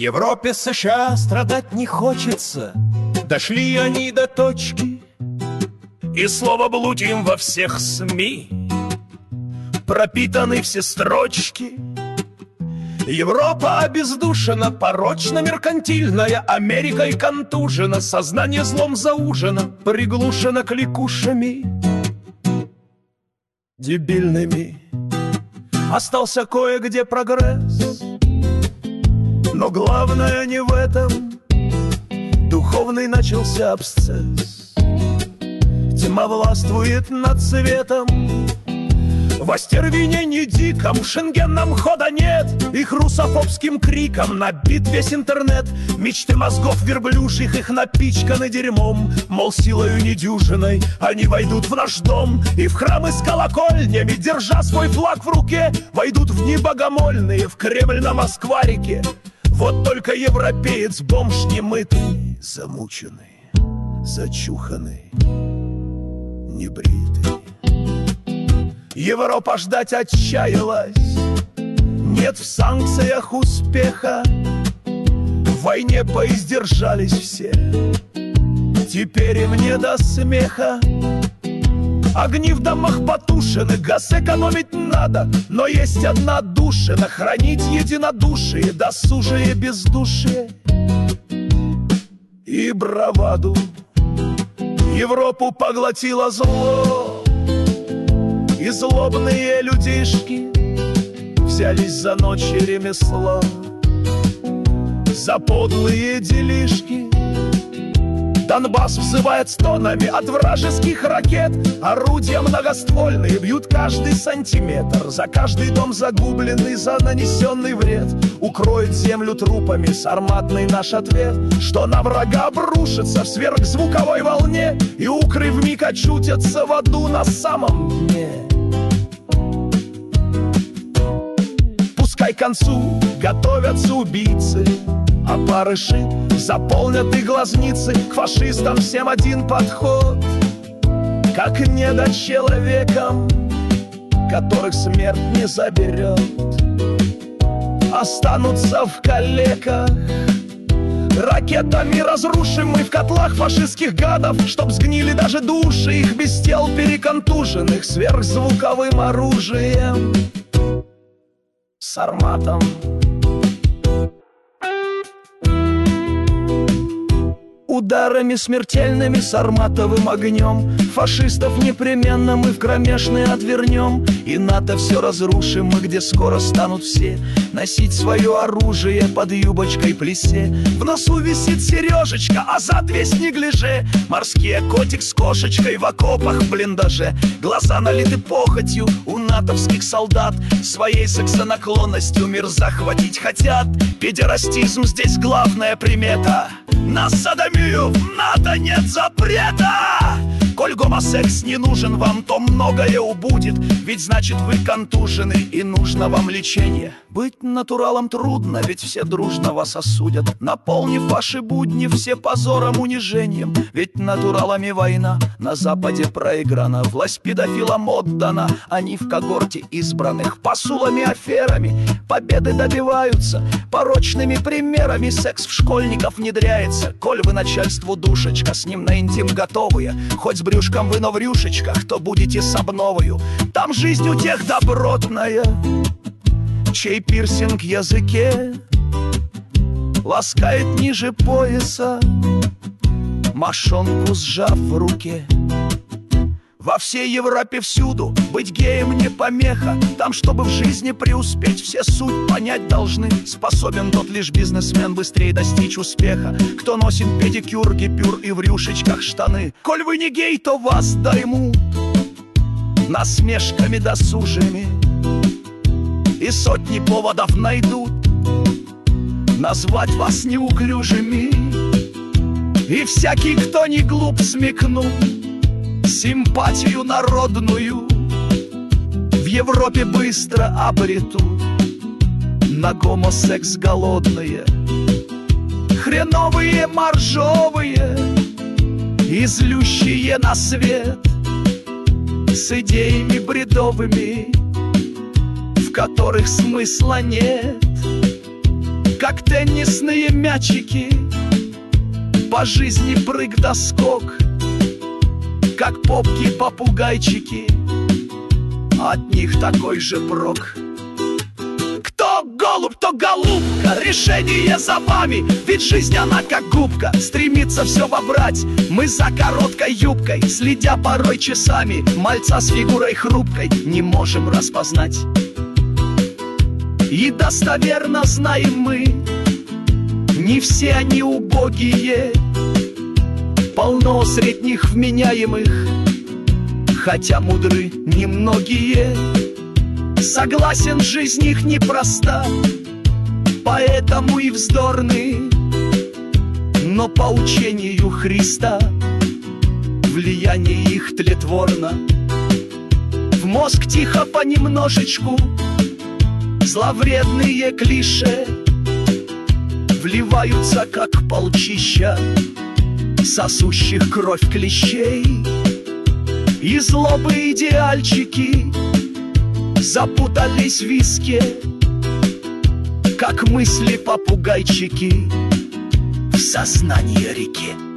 Европе, США страдать не хочется. Дошли они до точки, и слово блудим во всех СМИ. Пропитаны все строчки. Европа обездушена, порочно меркантильная, Америкой контужена, сознание злом заужено, приглушено кликушами дебильными. Остался кое-где прогресс, но главное не в этом. Духовный начался абсцесс. Тьма властвует над светом. В остервенении диком в Шенген нам хода нет. Их русофобским криком набит весь интернет. Мечты мозгов верблюжьих их напичканы дерьмом. Мол, силою недюжиной они войдут в наш дом. И в храмы с колокольнями, держа свой флаг в руке, войдут в дни богомольные, в Кремль на Москва-реке. Вот только европеец, бомж немытый, замученный, зачуханный, небритый. Европа ждать отчаялась. Нет в санкциях успеха. В войне поиздержались все. Теперь им не до смеха. Огни в домах потушены, газ экономить надо. Но есть одна душина — хранить единодушие, досужие бездушие и браваду. Европу поглотило зло, и злобные людишки взялись за ночь и ремесло, за подлые делишки. Донбасс взывает стонами от вражеских ракет. Орудия многоствольные бьют каждый сантиметр. За каждый дом загубленный, за нанесенный вред. Укроет землю трупами сарматный наш ответ, что на врага обрушится в сверхзвуковой волне, и укры вмиг очутятся в аду на самом дне. Пускай к концу готовятся убийцы, а барыши заполнят и глазницы. К фашистам всем один подход, как недочеловекам, которых смерть не заберет. Останутся в калеках. Ракетами разрушим мы в котлах фашистских гадов, чтоб сгнили даже души их без тел переконтуженных сверхзвуковым оружием, сарматом. Ударами смертельными, сарматовым огнем фашистов непременно мы в кромешные отвернем. И НАТО все разрушим мы, где скоро станут все носить свое оружие под юбочкой плесе. В носу висит сережечка, а зад весь неглиже. Морские котик с кошечкой в окопах в блиндаже. Глаза налиты похотью у натовских солдат. Своей сексонаклонностью мир захватить хотят. Педерастизм здесь главная примета. На содомию в НАТО нет запрета. Коль гомосекс не нужен вам, то многое убудет. Ведь значит вы контужены и нужно вам лечение. Быть натуралом трудно, ведь все дружно вас осудят, наполнив ваши будни все позором, унижением. Ведь натуралами война на Западе проиграна. Власть педофилам отдана, они в когорте избранных. Посулами, аферами победы добиваются, порочными примерами секс в школьников внедряется. Коль вы начальству душечка, с ним на интим готовые, хоть с брюшком вы, но в рюшечках, то будете с обновою. Там жизнь у тех добротная, чей пирсинг в языке ласкает ниже пояса, мошонку сжав в руке. Во всей Европе всюду быть геем не помеха. Там, чтобы в жизни преуспеть, все суть понять должны. Способен тот лишь бизнесмен быстрее достичь успеха, кто носит педикюр, гипюр и в рюшечках штаны. Коль вы не гей, то вас доймут насмешками досужими, и сотни поводов найдут назвать вас неуклюжими. И всякий, кто не глуп, смекнул симпатию народную в Европе быстро обретут на гомосекс голодные, хреновые, моржовые и злющие на свет, с идеями бредовыми, в которых смысла нет. как теннисные мячики, по жизни прыг да скок, как попки-попугайчики, от них такой же прок. Кто голубь, то голубка, решение за вами, ведь жизнь она как губка, стремится все вобрать. Мы за короткой юбкой, следя порой часами, мальца с фигурой хрупкой не можем распознать. И достоверно знаем мы, не все они убогие, полно средних вменяемых, хотя мудры немногие. Согласен, жизнь их непроста, поэтому и вздорны, но по учению Христа влияние их тлетворно. В мозг тихо понемножечку зловредные клише вливаются, как полчища сосущих кровь клещей. И злобы идеальчики запутались в виске, как мысли попугайчики в сознании реки.